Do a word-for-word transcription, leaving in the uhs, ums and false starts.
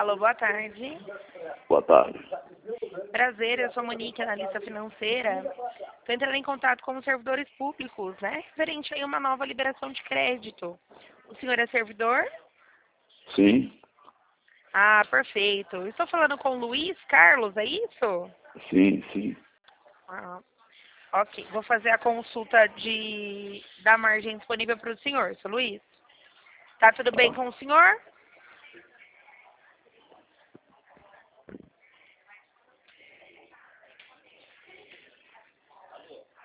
Alô, boa tarde. Boa tarde. Prazer, eu sou Monique, analista financeira. Estou entrando em contato com os servidores públicos, né? Referente a uma nova liberação de crédito. O senhor é servidor? Sim, Ah, perfeito. Estou falando com o Luiz Carlos, é isso? sim, sim. Ah, ok. Vou fazer a consulta de, da margem disponível para o senhor, seu Luiz. Tá tudo bem Tá, com o senhor?